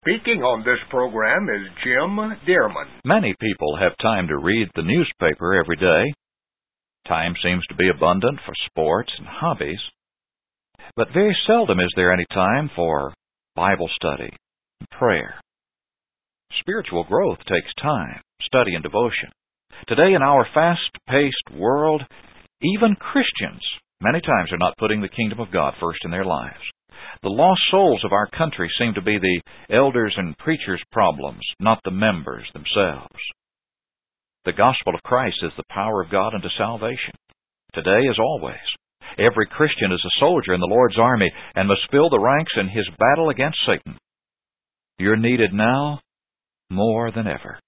Speaking on this program is Jim Dearman. Many people have time to read the newspaper every day. Time seems to be abundant for sports and hobbies. But very seldom is there any time for Bible study and prayer. Spiritual growth takes time, study, and devotion. Today, in our fast-paced world, even Christians many times are not putting the kingdom of God first in their lives. The lost souls of our country seem to be the elders and preachers' problems, not the members themselves. The gospel of Christ is the power of God unto salvation. Today, as always, every Christian is a soldier in the Lord's army and must fill the ranks in his battle against Satan. You're needed now more than ever.